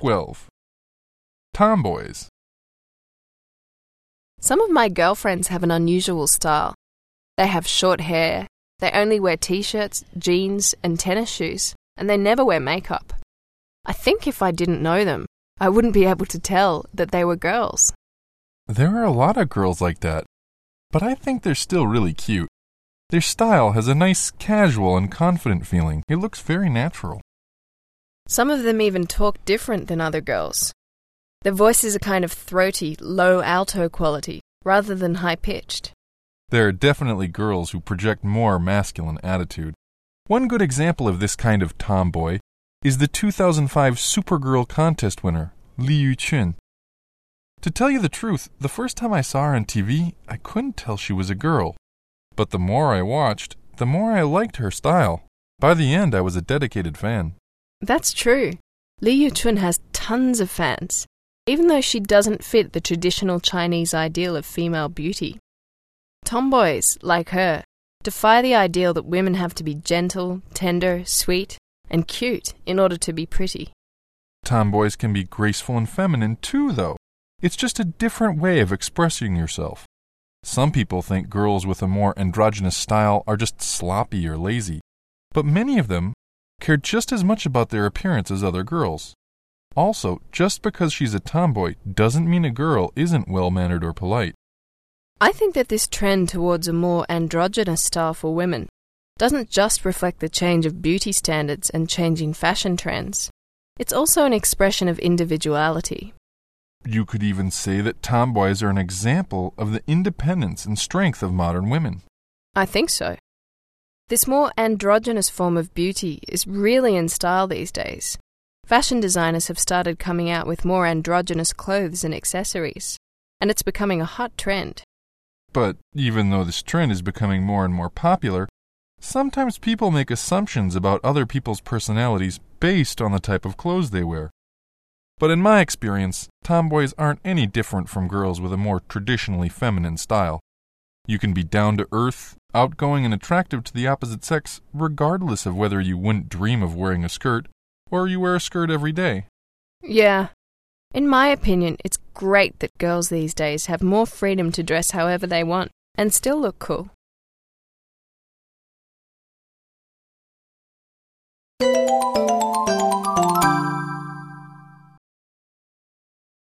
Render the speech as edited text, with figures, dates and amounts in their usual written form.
12. Tomboys. Some of my girlfriends have an unusual style. They have short hair, they only wear t-shirts, jeans, and tennis shoes, and they never wear makeup. I think if I didn't know them, I wouldn't be able to tell that they were girls. There are a lot of girls like that, but I think they're still really cute. Their style has a nice, casual and confident feeling. It looks very natural. Some of them even talk different than other girls. Their voices are kind of throaty, low alto quality, rather than high-pitched. There are definitely girls who project more masculine attitude. One good example of this kind of tomboy is the 2005 Supergirl contest winner, Li Yuchun. To tell you the truth, the first time I saw her on TV, I couldn't tell she was a girl. But the more I watched, the more I liked her style. By the end, I was a dedicated fan. That's true. Li Yuchun has tons of fans, even though she doesn't fit the traditional Chinese ideal of female beauty. Tomboys, like her, defy the ideal that women have to be gentle, tender, sweet, and cute in order to be pretty. Tomboys can be graceful and feminine too, though. It's just a different way of expressing yourself. Some people think girls with a more androgynous style are just sloppy or lazy, but many of them care just as much about their appearance as other girls. Also, just because she's a tomboy doesn't mean a girl isn't well-mannered or polite. I think that this trend towards a more androgynous style for women doesn't just reflect the change of beauty standards and changing fashion trends. It's also an expression of individuality. You could even say that tomboys are an example of the independence and strength of modern women. I think so. This more androgynous form of beauty is really in style these days. Fashion designers have started coming out with more androgynous clothes and accessories, and it's becoming a hot trend. But even though this trend is becoming more and more popular, sometimes people make assumptions about other people's personalities based on the type of clothes they wear. But in my experience, tomboys aren't any different from girls with a more traditionally feminine style. You can be down-to-earth, outgoing and attractive to the opposite sex, regardless of whether you wouldn't dream of wearing a skirt, or you wear a skirt every day. Yeah. In my opinion, it's great that girls these days have more freedom to dress however they want and still look cool.